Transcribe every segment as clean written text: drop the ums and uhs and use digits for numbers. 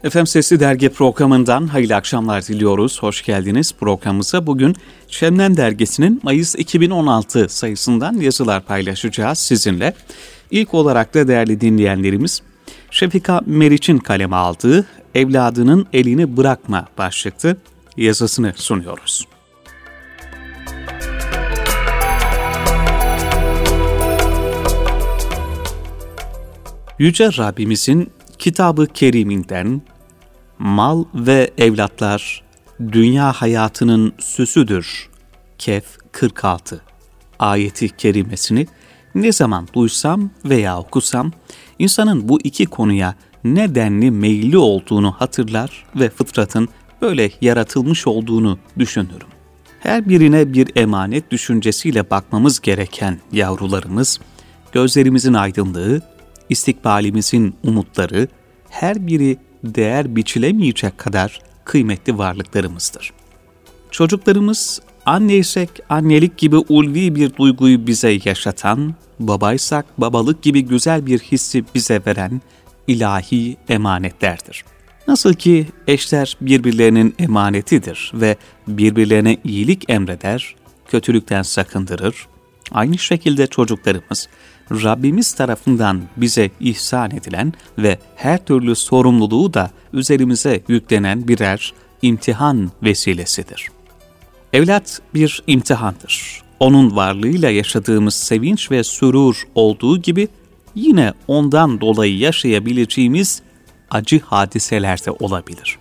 Efendim Sesli Dergi programından hayırlı akşamlar diliyoruz. Hoş geldiniz programımıza. Bugün Şebnem Dergisi'nin Mayıs 2016 sayısından yazılar paylaşacağız sizinle. İlk olarak da değerli dinleyenlerimiz, Şefika Meriç'in kaleme aldığı Evladının Elini Bırakma başlıklı yazısını sunuyoruz. Yüce Rabbimizin Kitab-ı Kerim'inden mal ve evlatlar dünya hayatının süsüdür. Kehf 46 ayeti kerimesini ne zaman duysam veya okusam insanın bu iki konuya ne denli meyilli olduğunu hatırlar ve fıtratın böyle yaratılmış olduğunu düşünürüm. Her birine bir emanet düşüncesiyle bakmamız gereken yavrularımız, gözlerimizin aydınlığı, istikbalimizin umutları, her biri değer biçilemeyecek kadar kıymetli varlıklarımızdır. Çocuklarımız, anneysek annelik gibi ulvi bir duyguyu bize yaşatan, babaysak babalık gibi güzel bir hissi bize veren ilahi emanetlerdir. Nasıl ki eşler birbirlerinin emanetidir ve birbirlerine iyilik emreder, kötülükten sakındırır, aynı şekilde çocuklarımız, Rabbimiz tarafından bize ihsan edilen ve her türlü sorumluluğu da üzerimize yüklenen birer imtihan vesilesidir. Evlat bir imtihandır. Onun varlığıyla yaşadığımız sevinç ve sürur olduğu gibi yine ondan dolayı yaşayabileceğimiz acı hadiseler de olabilir.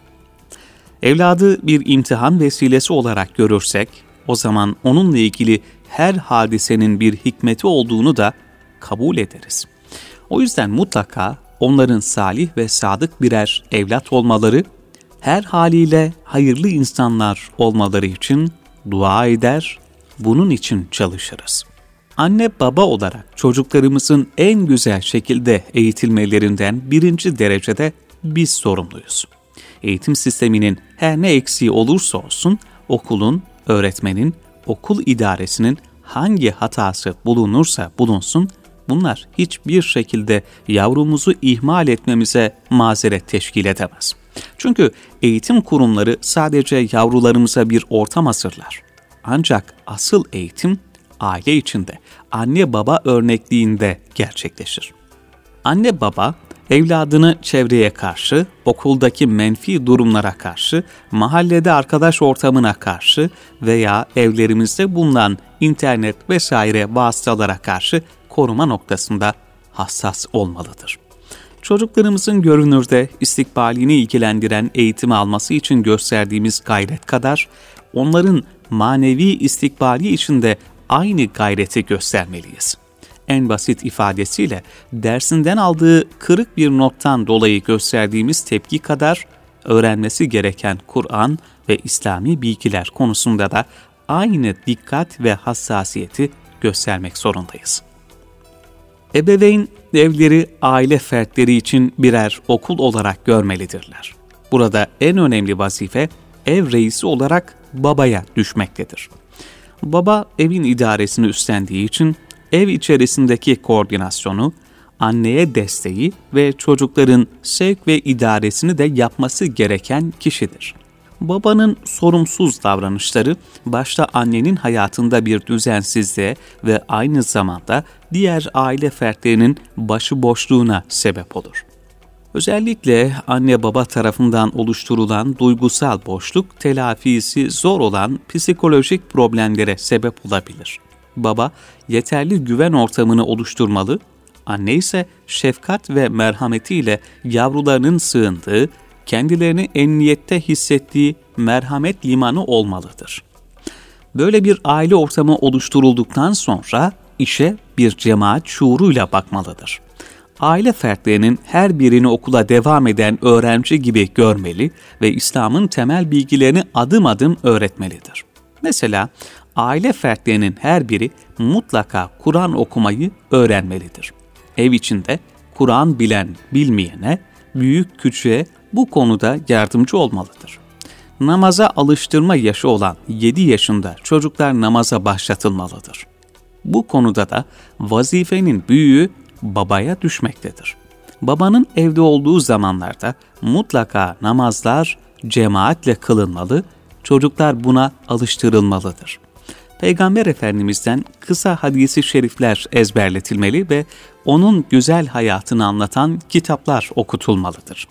Evladı bir imtihan vesilesi olarak görürsek, o zaman onunla ilgili her hadisenin bir hikmeti olduğunu da kabul ederiz. O yüzden mutlaka onların salih ve sadık birer evlat olmaları, her haliyle hayırlı insanlar olmaları için dua eder, bunun için çalışırız. Anne baba olarak çocuklarımızın en güzel şekilde eğitilmelerinden birinci derecede biz sorumluyuz. Eğitim sisteminin her ne eksiği olursa olsun, okulun, öğretmenin, okul idaresinin hangi hatası bulunursa bulunsun, bunlar hiçbir şekilde yavrumuzu ihmal etmemize mazeret teşkil edemez. Çünkü eğitim kurumları sadece yavrularımıza bir ortam hazırlar. Ancak asıl eğitim aile içinde, anne baba örnekliğinde gerçekleşir. Anne baba, evladını çevreye karşı, okuldaki menfi durumlara karşı, mahallede arkadaş ortamına karşı veya evlerimizde bulunan internet vesaire vasıtalara karşı koruma noktasında hassas olmalıdır. Çocuklarımızın görünürde istikbalini ilgilendiren eğitimi alması için gösterdiğimiz gayret kadar, onların manevi istikbali için de aynı gayreti göstermeliyiz. En basit ifadesiyle dersinden aldığı kırık bir nottan dolayı gösterdiğimiz tepki kadar öğrenmesi gereken Kur'an ve İslami bilgiler konusunda da aynı dikkat ve hassasiyeti göstermek zorundayız. Ebeveyn evleri aile fertleri için birer okul olarak görmelidirler. Burada en önemli vazife ev reisi olarak babaya düşmektedir. Baba evin idaresini üstlendiği için ev içerisindeki koordinasyonu, anneye desteği ve çocukların sevk ve idaresini de yapması gereken kişidir. Babanın sorumsuz davranışları başta annenin hayatında bir düzensizliğe ve aynı zamanda diğer aile fertlerinin başıboşluğuna sebep olur. Özellikle anne baba tarafından oluşturulan duygusal boşluk telafisi zor olan psikolojik problemlere sebep olabilir. Baba yeterli güven ortamını oluşturmalı, anne ise şefkat ve merhametiyle yavrularının sığındığı, kendilerini emniyette hissettiği merhamet limanı olmalıdır. Böyle bir aile ortamı oluşturulduktan sonra işe bir cemaat şuuruyla bakmalıdır. Aile fertlerinin her birini okula devam eden öğrenci gibi görmeli ve İslam'ın temel bilgilerini adım adım öğretmelidir. Mesela aile fertlerinin her biri mutlaka Kur'an okumayı öğrenmelidir. Ev içinde Kur'an bilen bilmeyene, büyük küçüğe bu konuda yardımcı olmalıdır. Namaza alıştırma yaşı olan 7 yaşında çocuklar namaza başlatılmalıdır. Bu konuda da vazifenin büyüğü babaya düşmektedir. Babanın evde olduğu zamanlarda mutlaka namazlar cemaatle kılınmalı, çocuklar buna alıştırılmalıdır. Peygamber Efendimiz'den kısa hadis-i şerifler ezberletilmeli ve onun güzel hayatını anlatan kitaplar okutulmalıdır.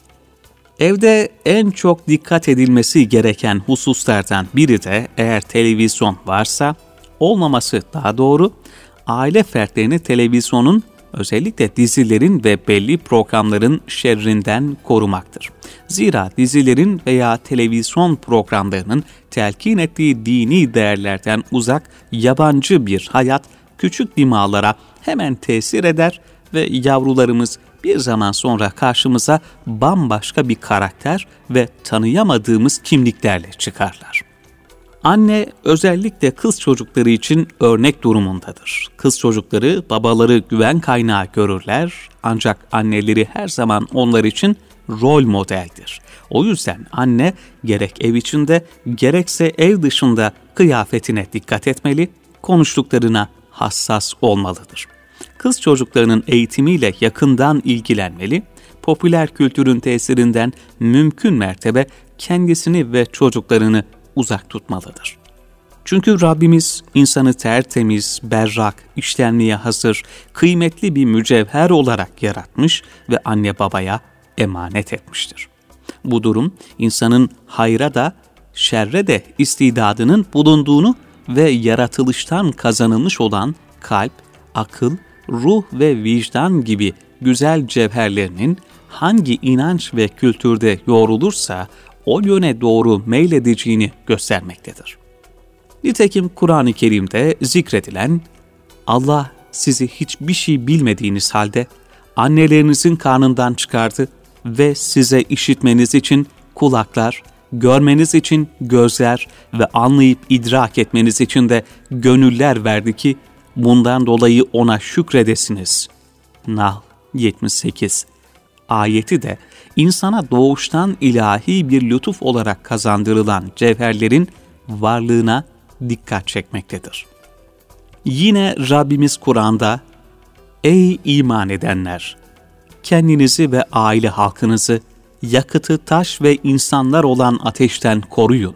Evde en çok dikkat edilmesi gereken hususlardan biri de eğer televizyon varsa, olmaması daha doğru, aile fertlerini televizyonun, özellikle dizilerin ve belli programların şerrinden korumaktır. Zira dizilerin veya televizyon programlarının telkin ettiği dini değerlerden uzak, yabancı bir hayat küçük dimağlara hemen tesir eder ve yavrularımız bir zaman sonra karşımıza bambaşka bir karakter ve tanıyamadığımız kimliklerle çıkarlar. Anne özellikle kız çocukları için örnek durumundadır. Kız çocukları babaları güven kaynağı görürler ancak anneleri her zaman onlar için rol modeldir. O yüzden anne gerek ev içinde gerekse ev dışında kıyafetine dikkat etmeli, konuştuklarına hassas olmalıdır. Kız çocuklarının eğitimiyle yakından ilgilenmeli, popüler kültürün tesirinden mümkün mertebe kendisini ve çocuklarını uzak tutmalıdır. Çünkü Rabbimiz insanı tertemiz, berrak, işlenmeye hazır, kıymetli bir mücevher olarak yaratmış ve anne babaya emanet etmiştir. Bu durum insanın hayra da şerre de istidadının bulunduğunu ve yaratılıştan kazanılmış olan kalp, akıl, ruh ve vicdan gibi güzel cevherlerinin hangi inanç ve kültürde yoğrulursa o yöne doğru meyledeceğini göstermektedir. Nitekim Kur'an-ı Kerim'de zikredilen Allah sizi hiçbir şey bilmediğiniz halde annelerinizin karnından çıkardı ve size işitmeniz için kulaklar, görmeniz için gözler ve anlayıp idrak etmeniz için de gönüller verdi ki bundan dolayı ona şükredesiniz. Nahl 78 ayeti de insana doğuştan ilahi bir lütuf olarak kazandırılan cevherlerin varlığına dikkat çekmektedir. Yine Rabbimiz Kur'an'da "Ey iman edenler! Kendinizi ve aile halkınızı yakıtı taş ve insanlar olan ateşten koruyun."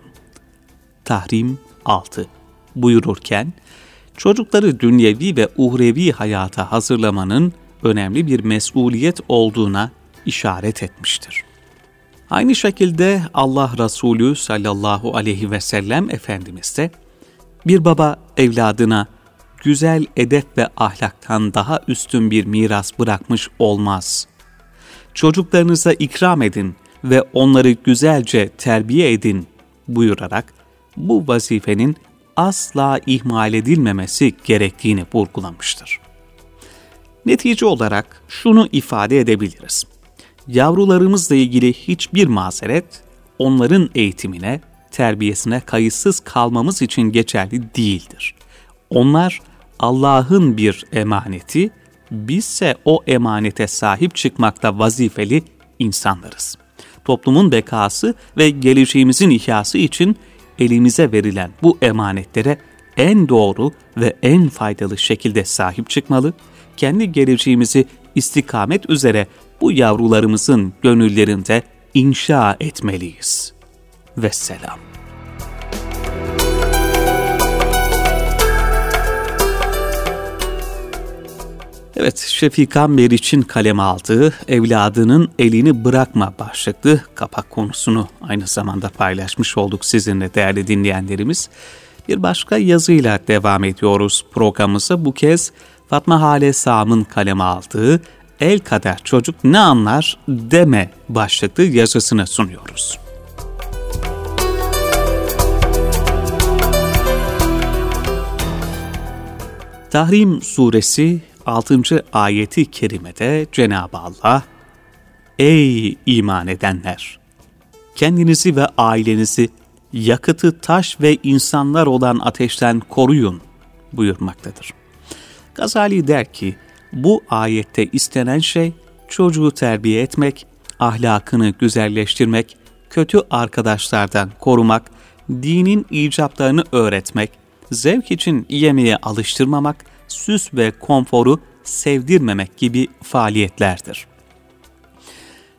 Tahrim 6 buyururken, çocukları dünyevi ve uhrevi hayata hazırlamanın önemli bir mesuliyet olduğuna işaret etmiştir. Aynı şekilde Allah Resulü sallallahu aleyhi ve sellem Efendimiz de bir baba evladına güzel edep ve ahlaktan daha üstün bir miras bırakmış olmaz. Çocuklarınıza ikram edin ve onları güzelce terbiye edin buyurarak bu vazifenin asla ihmal edilmemesi gerektiğini vurgulamıştır. Netice olarak şunu ifade edebiliriz. Yavrularımızla ilgili hiçbir mazeret onların eğitimine, terbiyesine kayıtsız kalmamız için geçerli değildir. Onlar Allah'ın bir emaneti, bizse o emanete sahip çıkmakta vazifeli insanlarız. Toplumun bekası ve geleceğimizin ihyası için elimize verilen bu emanetlere en doğru ve en faydalı şekilde sahip çıkmalı, kendi geleceğimizi istikamet üzere bu yavrularımızın gönüllerinde inşa etmeliyiz. Vesselam. Evet, Şefika Meriç'in kaleme aldığı "Evladının elini bırakma" başlıklı kapak konusunu aynı zamanda paylaşmış olduk sizinle değerli dinleyenlerimiz. Bir başka yazıyla devam ediyoruz programımıza. Bu kez Fatma Hale Sağım'ın kaleme aldığı "El kadar çocuk ne anlar deme" başlıklı yazısını sunuyoruz. Tahrim Suresi 6. ayeti kerimede Cenab-ı Allah, "Ey iman edenler! Kendinizi ve ailenizi yakıtı taş ve insanlar olan ateşten koruyun" buyurmaktadır. Gazali der ki, bu ayette istenen şey çocuğu terbiye etmek, ahlakını güzelleştirmek, kötü arkadaşlardan korumak, dinin icaplarını öğretmek, zevk için yemeğe alıştırmamak, süs ve konforu sevdirmemek gibi faaliyetlerdir.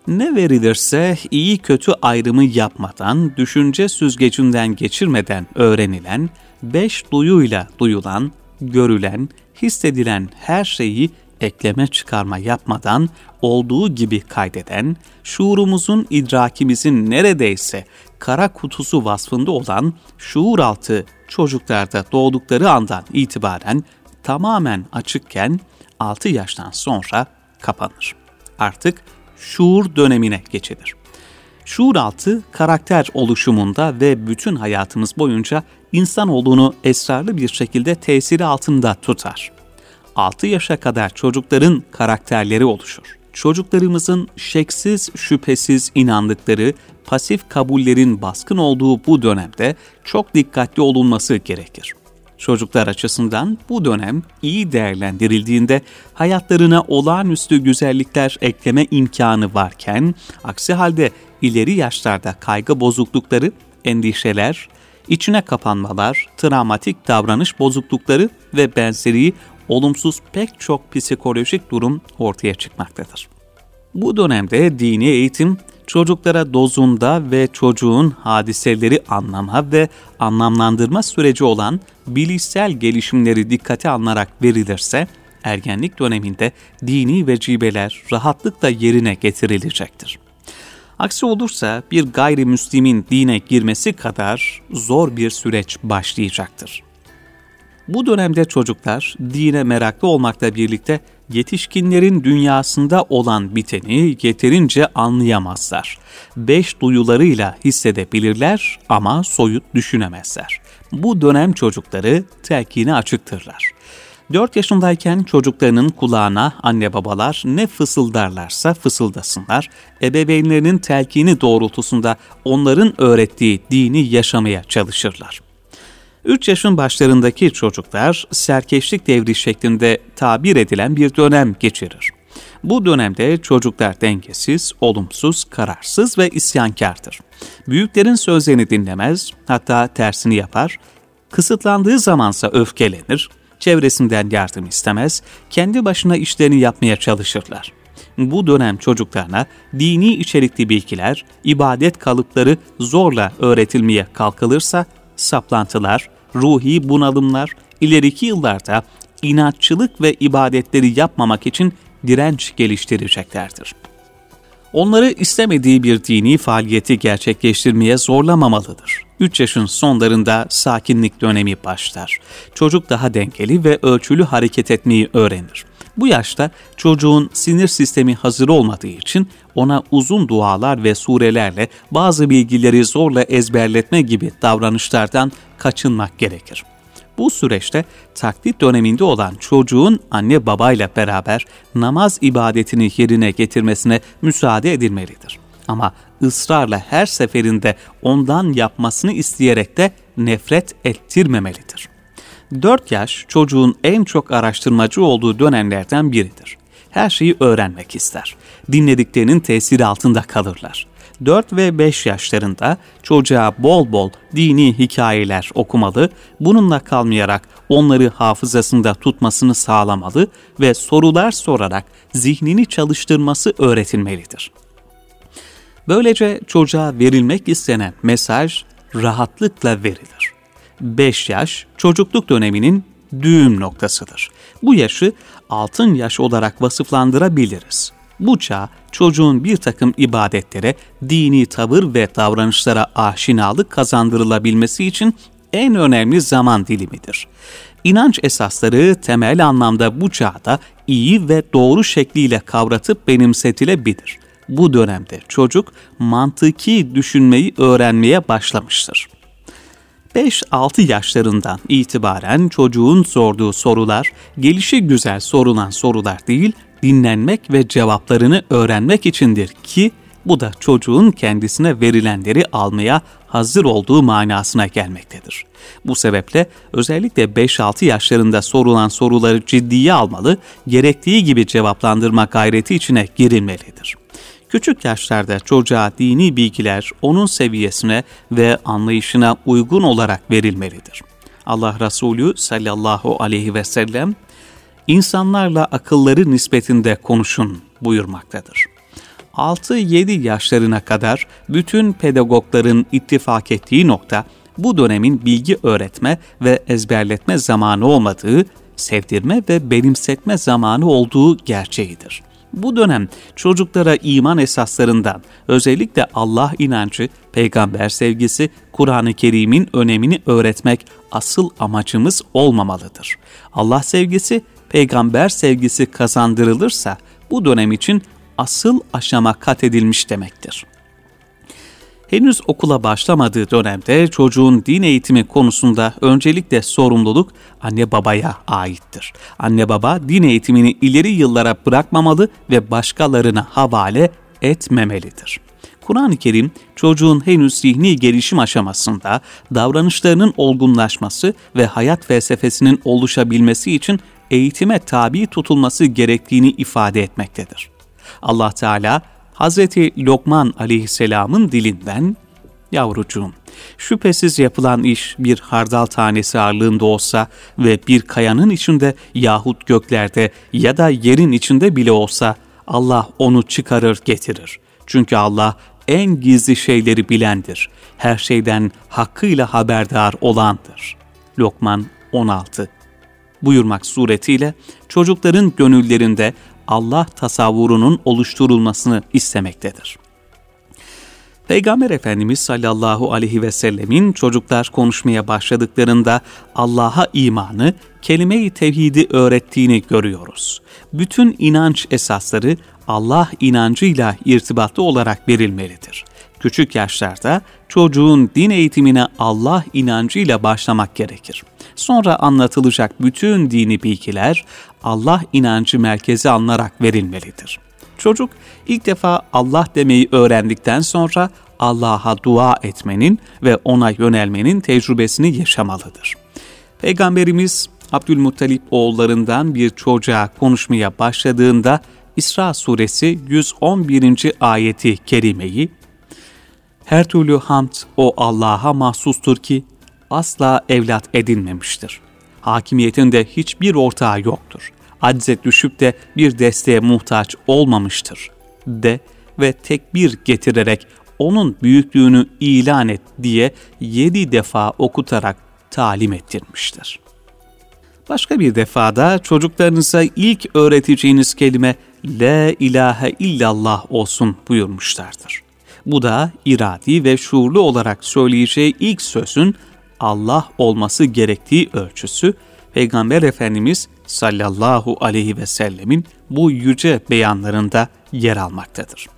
Ne verilirse iyi kötü ayrımı yapmadan, düşünce süzgecinden geçirmeden öğrenilen, 5 duyuyla duyulan, görülen, hissedilen her şeyi ekleme çıkarma yapmadan olduğu gibi kaydeden, şuurumuzun, idrakimizin neredeyse kara kutusu vasfında olan şuuraltı çocuklarda doğdukları andan itibaren tamamen açıkken 6 yaştan sonra kapanır. Artık şuur dönemine geçilir. Şuuraltı karakter oluşumunda ve bütün hayatımız boyunca insanoğlunu esrarlı bir şekilde tesiri altında tutar. 6 yaşa kadar çocukların karakterleri oluşur. Çocuklarımızın şeksiz, şüphesiz inandıkları, pasif kabullerin baskın olduğu bu dönemde çok dikkatli olunması gerekir. Çocuklar açısından bu dönem iyi değerlendirildiğinde hayatlarına olağanüstü güzellikler ekleme imkanı varken, aksi halde ileri yaşlarda kaygı bozuklukları, endişeler, içine kapanmalar, travmatik davranış bozuklukları ve benzeri olumsuz pek çok psikolojik durum ortaya çıkmaktadır. Bu dönemde dini eğitim çocuklara dozunda ve çocuğun hadiseleri anlama ve anlamlandırma süreci olan bilişsel gelişimleri dikkate alınarak verilirse, ergenlik döneminde dini vecibeler rahatlıkla yerine getirilecektir. Aksi olursa bir gayrimüslimin dine girmesi kadar zor bir süreç başlayacaktır. Bu dönemde çocuklar dine meraklı olmakla birlikte yetişkinlerin dünyasında olan biteni yeterince anlayamazlar. 5 duyularıyla hissedebilirler ama soyut düşünemezler. Bu dönem çocukları telkine açıktırlar. 4 yaşındayken çocuklarının kulağına anne babalar ne fısıldarlarsa fısıldasınlar, ebeveynlerinin telkini doğrultusunda onların öğrettiği dini yaşamaya çalışırlar. 3 yaşın başlarındaki çocuklar serkeşlik devri şeklinde tabir edilen bir dönem geçirir. Bu dönemde çocuklar dengesiz, olumsuz, kararsız ve isyankardır. Büyüklerin sözlerini dinlemez, hatta tersini yapar, kısıtlandığı zamansa öfkelenir, çevresinden yardım istemez, kendi başına işlerini yapmaya çalışırlar. Bu dönem çocuklarına dini içerikli bilgiler, ibadet kalıpları zorla öğretilmeye kalkılırsa saplantılar, ruhi bunalımlar, ileriki yıllarda inatçılık ve ibadetleri yapmamak için direnç geliştireceklerdir. Onları istemediği bir dini faaliyeti gerçekleştirmeye zorlamamalıdır. 3 yaşın sonlarında sakinlik dönemi başlar. Çocuk daha dengeli ve ölçülü hareket etmeyi öğrenir. Bu yaşta çocuğun sinir sistemi hazır olmadığı için ona uzun dualar ve surelerle bazı bilgileri zorla ezberletme gibi davranışlardan kaçınmak gerekir. Bu süreçte taklit döneminde olan çocuğun anne babayla beraber namaz ibadetini yerine getirmesine müsaade edilmelidir. Ama ısrarla her seferinde ondan yapmasını isteyerek de nefret ettirmemelidir. 4 yaş çocuğun en çok araştırmacı olduğu dönemlerden biridir. Her şeyi öğrenmek ister. Dinlediklerinin tesiri altında kalırlar. 4 ve 5 yaşlarında çocuğa bol bol dini hikayeler okumalı, bununla kalmayarak onları hafızasında tutmasını sağlamalı ve sorular sorarak zihnini çalıştırması öğretilmelidir. Böylece çocuğa verilmek istenen mesaj rahatlıkla verilir. 5 yaş çocukluk döneminin düğüm noktasıdır. Bu yaşı altın yaş olarak vasıflandırabiliriz. Bu çağ çocuğun bir takım ibadetlere, dini tavır ve davranışlara aşinalık kazandırılabilmesi için en önemli zaman dilimidir. İnanç esasları temel anlamda bu çağda iyi ve doğru şekliyle kavratıp benimsetilebilir. Bu dönemde çocuk mantıki düşünmeyi öğrenmeye başlamıştır. 5-6 yaşlarından itibaren çocuğun sorduğu sorular, gelişigüzel sorulan sorular değil, dinlenmek ve cevaplarını öğrenmek içindir ki, bu da çocuğun kendisine verilenleri almaya hazır olduğu manasına gelmektedir. Bu sebeple özellikle 5-6 yaşlarında sorulan soruları ciddiye almalı, gerektiği gibi cevaplandırma gayreti içine girilmelidir. Küçük yaşlarda çocuğa dini bilgiler onun seviyesine ve anlayışına uygun olarak verilmelidir. Allah Resulü sallallahu aleyhi ve sellem, insanlarla akılları nispetinde konuşun buyurmaktadır. 6-7 yaşlarına kadar bütün pedagogların ittifak ettiği nokta, bu dönemin bilgi öğretme ve ezberletme zamanı olmadığı, sevdirme ve benimsetme zamanı olduğu gerçeğidir. Bu dönem çocuklara iman esaslarından, özellikle Allah inancı, peygamber sevgisi, Kur'an-ı Kerim'in önemini öğretmek asıl amacımız olmamalıdır. Allah sevgisi, peygamber sevgisi kazandırılırsa bu dönem için asıl aşama kat edilmiş demektir. Henüz okula başlamadığı dönemde çocuğun din eğitimi konusunda öncelikle sorumluluk anne babaya aittir. Anne baba din eğitimini ileri yıllara bırakmamalı ve başkalarına havale etmemelidir. Kur'an-ı Kerim çocuğun henüz zihni gelişim aşamasında davranışlarının olgunlaşması ve hayat felsefesinin oluşabilmesi için eğitime tabi tutulması gerektiğini ifade etmektedir. Allah Teala Hazreti Lokman aleyhisselamın dilinden, "Yavrucuğum, şüphesiz yapılan iş bir hardal tanesi ağırlığında olsa ve bir kayanın içinde yahut göklerde ya da yerin içinde bile olsa Allah onu çıkarır getirir. Çünkü Allah en gizli şeyleri bilendir. Her şeyden hakkıyla haberdar olandır." Lokman 16 buyurmak suretiyle çocukların gönüllerinde Allah tasavvurunun oluşturulmasını istemektedir. Peygamber Efendimiz sallallahu aleyhi ve sellemin çocuklar konuşmaya başladıklarında Allah'a imanı, kelime-i tevhidi öğrettiğini görüyoruz. Bütün inanç esasları Allah inancıyla irtibatlı olarak verilmelidir. Küçük yaşlarda çocuğun din eğitimine Allah inancıyla başlamak gerekir. Sonra anlatılacak bütün dini bilgiler Allah inancı merkeze alınarak verilmelidir. Çocuk ilk defa Allah demeyi öğrendikten sonra Allah'a dua etmenin ve ona yönelmenin tecrübesini yaşamalıdır. Peygamberimiz Abdülmuttalip oğullarından bir çocuğa konuşmaya başladığında İsra suresi 111. ayeti kerimeyi, "Her türlü hamd o Allah'a mahsustur ki asla evlat edinmemiştir. Hakimiyetinde hiçbir ortağı yoktur. Acze düşüp de bir desteğe muhtaç olmamıştır" de ve tekbir getirerek onun büyüklüğünü ilan et diye 7 defa okutarak talim ettirmiştir. Başka bir defada çocuklarınıza ilk öğreteceğiniz kelime "La ilahe illallah" olsun buyurmuşlardır. Bu da iradi ve şuurlu olarak söyleyeceği ilk sözün Allah olması gerektiği ölçüsü, Peygamber Efendimiz sallallahu aleyhi ve sellemin bu yüce beyanlarında yer almaktadır.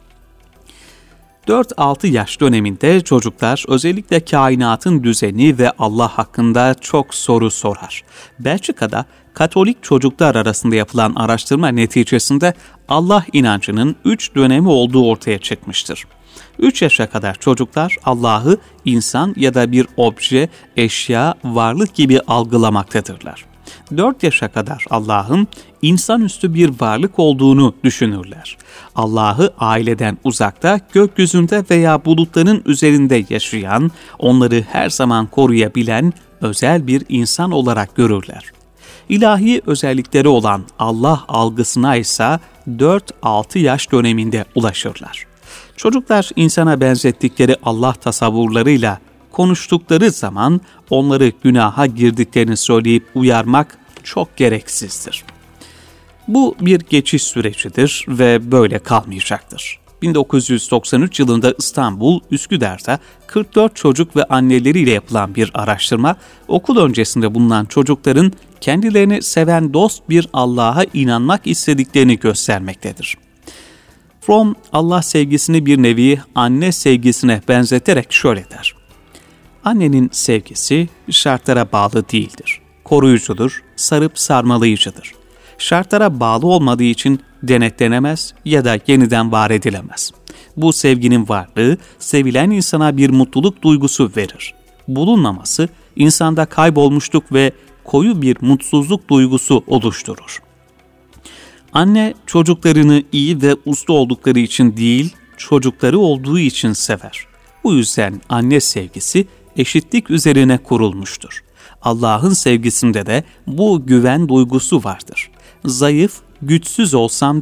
4-6 yaş döneminde çocuklar özellikle kainatın düzeni ve Allah hakkında çok soru sorar. Belçika'da Katolik çocuklar arasında yapılan araştırma neticesinde Allah inancının 3 dönemi olduğu ortaya çıkmıştır. 3 yaşa kadar çocuklar Allah'ı insan ya da bir obje, eşya, varlık gibi algılamaktadırlar. 4 yaşa kadar Allah'ın insanüstü bir varlık olduğunu düşünürler. Allah'ı aileden uzakta, gökyüzünde veya bulutların üzerinde yaşayan, onları her zaman koruyabilen özel bir insan olarak görürler. İlahi özellikleri olan Allah algısına ise 4-6 yaş döneminde ulaşırlar. Çocuklar insana benzettikleri Allah tasavvurlarıyla konuştukları zaman onları günaha girdiklerini söyleyip uyarmak çok gereksizdir. Bu bir geçiş sürecidir ve böyle kalmayacaktır. 1993 yılında İstanbul, Üsküdar'da 44 çocuk ve anneleriyle yapılan bir araştırma, okul öncesinde bulunan çocukların kendilerini seven dost bir Allah'a inanmak istediklerini göstermektedir. Fromm, Allah sevgisini bir nevi anne sevgisine benzeterek şöyle der: "Annenin sevgisi şartlara bağlı değildir. Koruyucudur, sarıp sarmalayıcıdır. Şartlara bağlı olmadığı için denetlenemez ya da yeniden var edilemez. Bu sevginin varlığı, sevilen insana bir mutluluk duygusu verir. Bulunmaması, insanda kaybolmuşluk ve koyu bir mutsuzluk duygusu oluşturur. Anne çocuklarını iyi ve uslu oldukları için değil, çocukları olduğu için sever. Bu yüzden anne sevgisi eşitlik üzerine kurulmuştur. Allah'ın sevgisinde de bu güven duygusu vardır. Zayıf, güçsüz olsam da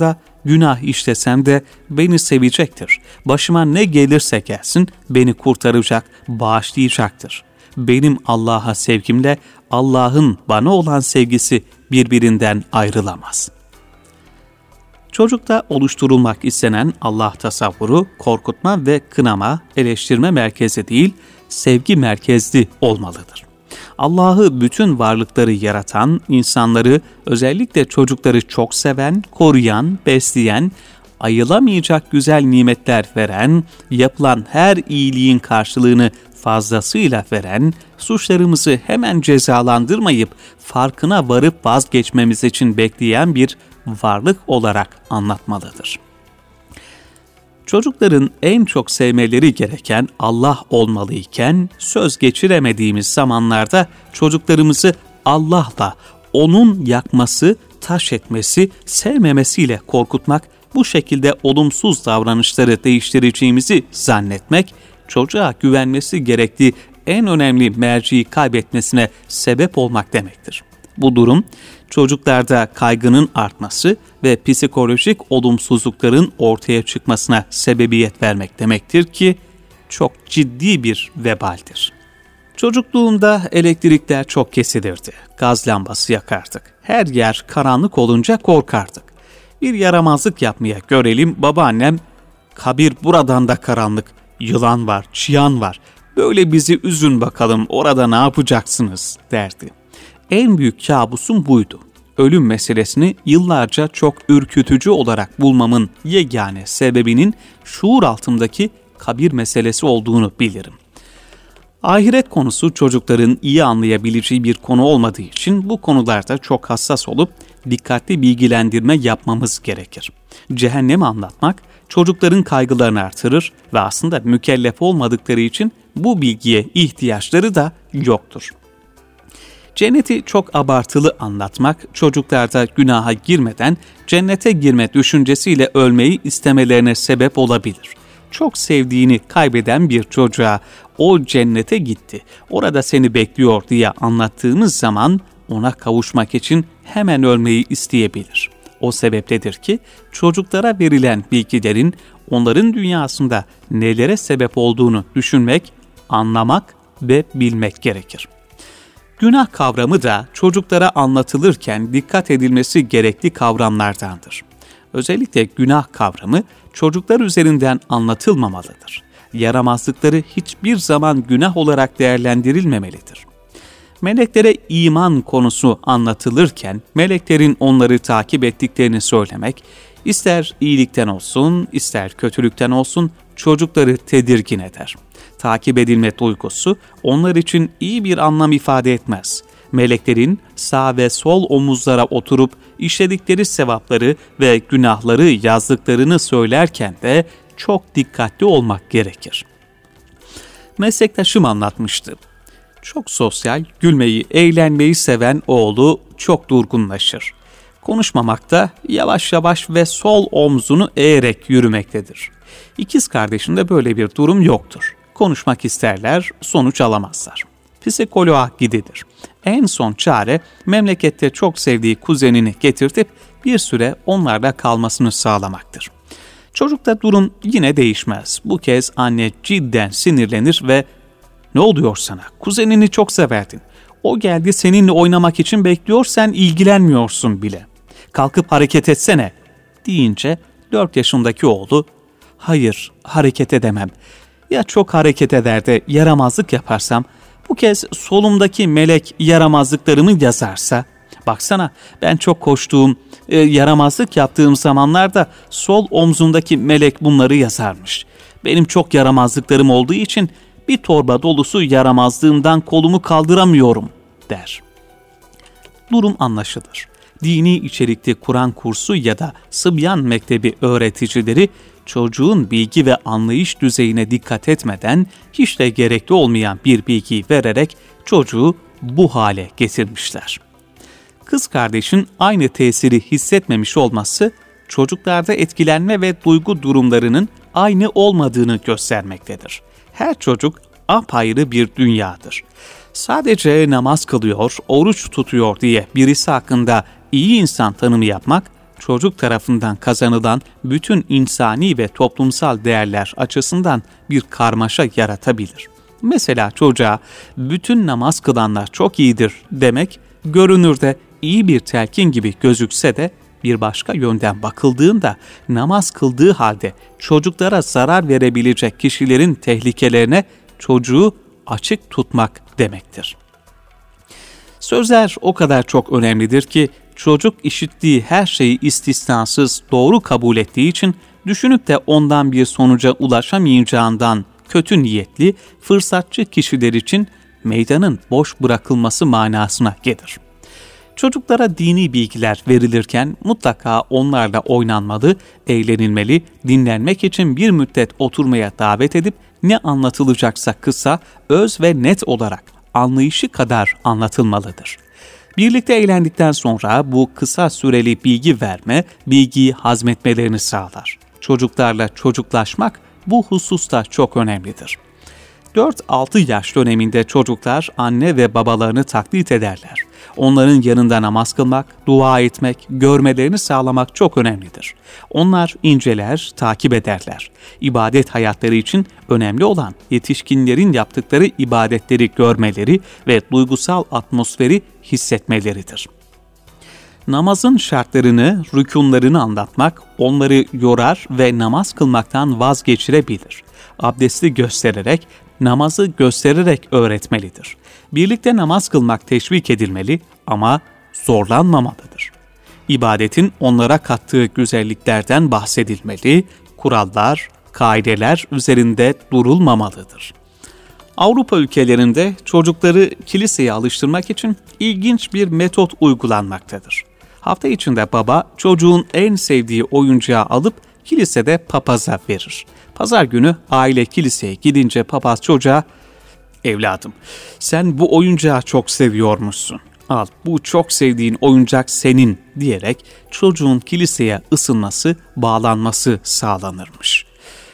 günah işlesem de beni sevecektir. Başıma ne gelirse gelsin beni kurtaracak, bağışlayacaktır. Benim Allah'a sevgimle Allah'ın bana olan sevgisi birbirinden ayrılamaz. Çocukta oluşturulmak istenen Allah tasavvuru, korkutma ve kınama, eleştirme merkezi değil, sevgi merkezli olmalıdır. Allah'ı bütün varlıkları yaratan, insanları, özellikle çocukları çok seven, koruyan, besleyen, ayılamayacak güzel nimetler veren, yapılan her iyiliğin karşılığını fazlasıyla veren, suçlarımızı hemen cezalandırmayıp farkına varıp vazgeçmemiz için bekleyen bir varlık olarak anlatmalıdır. Çocukların en çok sevmeleri gereken Allah olmalıyken, söz geçiremediğimiz zamanlarda çocuklarımızı Allah'la, onun yakması, taş etmesi, sevmemesiyle korkutmak, bu şekilde olumsuz davranışları değiştireceğimizi zannetmek, çocuğa güvenmesi gerektiği en önemli merciyi kaybetmesine sebep olmak demektir. Bu durum, çocuklarda kaygının artması ve psikolojik olumsuzlukların ortaya çıkmasına sebebiyet vermek demektir ki çok ciddi bir vebaldir. Çocukluğumda elektrikler çok kesilirdi. Gaz lambası yakardık. Her yer karanlık olunca korkardık. Bir yaramazlık yapmaya görelim, babaannem, "Kabir buradan da karanlık, yılan var, çıyan var. Böyle bizi üzün bakalım, orada ne yapacaksınız?" derdi. En büyük kabusum buydu. Ölüm meselesini yıllarca çok ürkütücü olarak bulmamın yegane sebebinin şuur altımdaki kabir meselesi olduğunu bilirim. Ahiret konusu çocukların iyi anlayabileceği bir konu olmadığı için bu konularda çok hassas olup dikkatli bilgilendirme yapmamız gerekir. Cehennemi anlatmak çocukların kaygılarını artırır ve aslında mükellef olmadıkları için bu bilgiye ihtiyaçları da yoktur. Cenneti çok abartılı anlatmak, çocuklarda günaha girmeden cennete girme düşüncesiyle ölmeyi istemelerine sebep olabilir. Çok sevdiğini kaybeden bir çocuğa "O cennete gitti, orada seni bekliyor" diye anlattığımız zaman ona kavuşmak için hemen ölmeyi isteyebilir. O sebepledir ki çocuklara verilen bilgilerin onların dünyasında nelere sebep olduğunu düşünmek, anlamak ve bilmek gerekir. Günah kavramı da çocuklara anlatılırken dikkat edilmesi gerekli kavramlardandır. Özellikle günah kavramı çocuklar üzerinden anlatılmamalıdır. Yaramazlıkları hiçbir zaman günah olarak değerlendirilmemelidir. Meleklere iman konusu anlatılırken meleklerin onları takip ettiklerini söylemek, ister iyilikten olsun, ister kötülükten olsun çocukları tedirgin eder. Takip edilme duygusu onlar için iyi bir anlam ifade etmez. Meleklerin sağ ve sol omuzlara oturup işledikleri sevapları ve günahları yazdıklarını söylerken de çok dikkatli olmak gerekir. Meslektaşım anlatmıştı. Çok sosyal, gülmeyi, eğlenmeyi seven oğlu çok durgunlaşır. Konuşmamakta, yavaş yavaş ve sol omzunu eğerek yürümektedir. İkiz kardeşinde böyle bir durum yoktur. Konuşmak isterler, sonuç alamazlar. Psikoloğa gidilir. En son çare memlekette çok sevdiği kuzenini getirtip bir süre onlarla kalmasını sağlamaktır. Çocukta durum yine değişmez. Bu kez anne cidden sinirlenir ve "Ne oluyor sana? Kuzenini çok severdin. O geldi seninle oynamak için bekliyor, sen ilgilenmiyorsun bile. Kalkıp hareket etsene" deyince 4 yaşındaki oğlu "Hayır, hareket edemem. Ya çok hareket eder de yaramazlık yaparsam? Bu kez solumdaki melek yaramazlıklarımı yazarsa? Baksana, ben çok koştuğum, yaramazlık yaptığım zamanlarda sol omzumdaki melek bunları yazarmış. Benim çok yaramazlıklarım olduğu için bir torba dolusu yaramazlığımdan kolumu kaldıramıyorum" der. Durum anlaşılır. Dini içerikli Kur'an kursu ya da Sıbyan Mektebi öğreticileri çocuğun bilgi ve anlayış düzeyine dikkat etmeden hiç de gerekli olmayan bir bilgiyi vererek çocuğu bu hale getirmişler. Kız kardeşin aynı tesiri hissetmemiş olması çocuklarda etkilenme ve duygu durumlarının aynı olmadığını göstermektedir. Her çocuk apayrı bir dünyadır. Sadece namaz kılıyor, oruç tutuyor diye birisi hakkında iyi insan tanımı yapmak çocuk tarafından kazanılan bütün insani ve toplumsal değerler açısından bir karmaşa yaratabilir. Mesela çocuğa bütün namaz kılanlar çok iyidir demek görünürde iyi bir telkin gibi gözükse de bir başka yönden bakıldığında namaz kıldığı halde çocuklara zarar verebilecek kişilerin tehlikelerine çocuğu açık tutmak demektir. Sözler o kadar çok önemlidir ki çocuk işittiği her şeyi istisnasız doğru kabul ettiği için düşünüp de ondan bir sonuca ulaşamayacağından kötü niyetli, fırsatçı kişiler için meydanın boş bırakılması manasına gelir. Çocuklara dini bilgiler verilirken mutlaka onlarla oynanmalı, eğlenilmeli, dinlenmek için bir müddet oturmaya davet edip ne anlatılacaksa kısa, öz ve net olarak anlayışı kadar anlatılmalıdır. Birlikte eğlendikten sonra bu kısa süreli bilgi verme, bilgiyi hazmetmelerini sağlar. Çocuklarla çocuklaşmak bu hususta çok önemlidir. 4-6 yaş döneminde çocuklar anne ve babalarını taklit ederler. Onların yanında namaz kılmak, dua etmek, görmelerini sağlamak çok önemlidir. Onlar inceler, takip ederler. İbadet hayatları için önemli olan yetişkinlerin yaptıkları ibadetleri görmeleri ve duygusal atmosferi hissetmeleridir. Namazın şartlarını, rükûnlarını anlatmak onları yorar ve namaz kılmaktan vazgeçirebilir. Abdesti göstererek, namazı göstererek öğretmelidir. Birlikte namaz kılmak teşvik edilmeli ama zorlanmamalıdır. İbadetin onlara kattığı güzelliklerden bahsedilmeli, kurallar, kaideler üzerinde durulmamalıdır. Avrupa ülkelerinde çocukları kiliseye alıştırmak için ilginç bir metot uygulanmaktadır. Hafta içinde baba çocuğun en sevdiği oyuncağı alıp kilisede papaza verir. Pazar günü aile kiliseye gidince papaz çocuğa "Evladım, sen bu oyuncağı çok seviyormuşsun. Al, bu çok sevdiğin oyuncak senin" diyerek çocuğun kiliseye ısınması, bağlanması sağlanırmış.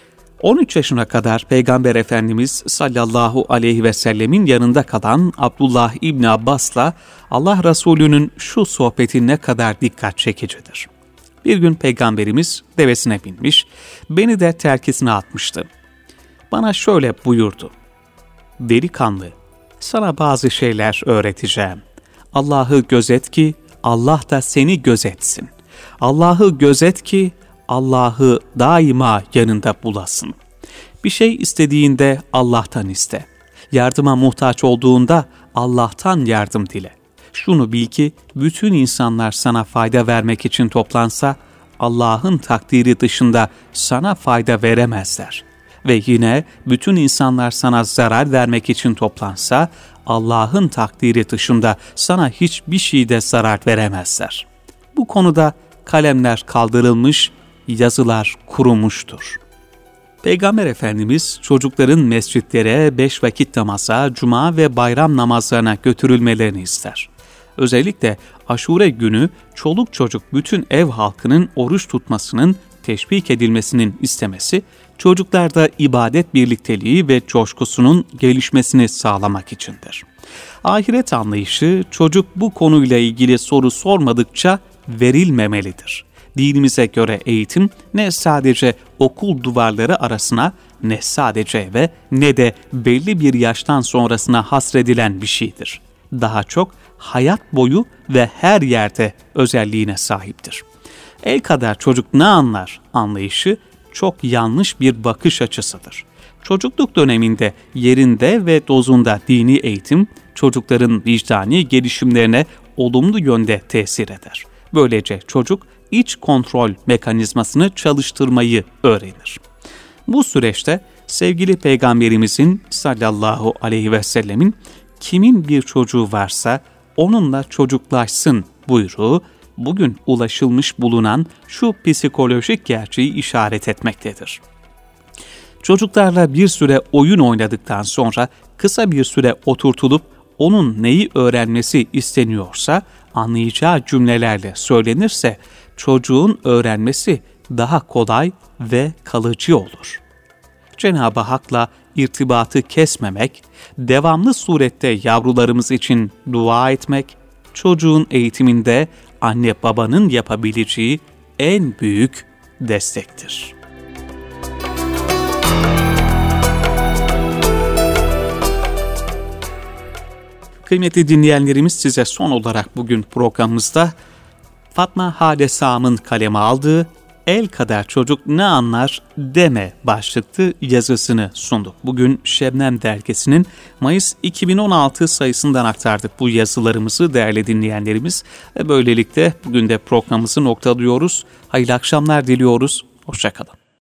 13 yaşına kadar Peygamber Efendimiz sallallahu aleyhi ve sellemin yanında kalan Abdullah İbni Abbas'la Allah Resulü'nün şu sohbeti ne kadar dikkat çekicidir. Bir gün Peygamberimiz devesine binmiş, beni de terkisine atmıştı. Bana şöyle buyurdu: "Delikanlı, sana bazı şeyler öğreteceğim. Allah'ı gözet ki Allah da seni gözetsin. Allah'ı gözet ki Allah'ı daima yanında bulasın. Bir şey istediğinde Allah'tan iste. Yardıma muhtaç olduğunda Allah'tan yardım dile. Şunu bil ki bütün insanlar sana fayda vermek için toplansa Allah'ın takdiri dışında sana fayda veremezler. Ve yine bütün insanlar sana zarar vermek için toplansa Allah'ın takdiri dışında sana hiçbir şeyde zarar veremezler. Bu konuda kalemler kaldırılmış, yazılar kurumuştur." Peygamber Efendimiz çocukların mescitlere 5 vakit namaza, cuma ve bayram namazlarına götürülmelerini ister. Özellikle Aşure günü çoluk çocuk bütün ev halkının oruç tutmasının teşvik edilmesinin istemesi, çocuklarda ibadet birlikteliği ve coşkusunun gelişmesini sağlamak içindir. Ahiret anlayışı çocuk bu konuyla ilgili soru sormadıkça verilmemelidir. Dinimize göre eğitim ne sadece okul duvarları arasına, ne sadece eve, ne de belli bir yaştan sonrasına hasredilen bir şeydir. Daha çok hayat boyu ve her yerde özelliğine sahiptir. El kadar çocuk ne anlar anlayışı çok yanlış bir bakış açısıdır. Çocukluk döneminde yerinde ve dozunda dini eğitim çocukların vicdani gelişimlerine olumlu yönde tesir eder. Böylece çocuk iç kontrol mekanizmasını çalıştırmayı öğrenir. Bu süreçte sevgili Peygamberimizin sallallahu aleyhi ve sellemin kimin bir çocuğu varsa onunla çocuklaşsın buyruğu bugün ulaşılmış bulunan şu psikolojik gerçeği işaret etmektedir. Çocuklarla bir süre oyun oynadıktan sonra kısa bir süre oturtulup onun neyi öğrenmesi isteniyorsa anlayacağı cümlelerle söylenirse çocuğun öğrenmesi daha kolay ve kalıcı olur. Cenab-ı Hak'la irtibatı kesmemek, devamlı surette yavrularımız için dua etmek, çocuğun eğitiminde anne babanın yapabileceği en büyük destektir. Kıymetli dinleyenlerimiz, size son olarak bugün programımızda Fatma Hale Sağım'ın kaleme aldığı "El kadar çocuk ne anlar deme" başlıklı yazısını sunduk. Bugün Şebnem Dergisi'nin Mayıs 2016 sayısından aktardık bu yazılarımızı değerli dinleyenlerimiz. Ve böylelikle bugün de programımızı noktalıyoruz. Hayırlı akşamlar diliyoruz. Hoşça kalın.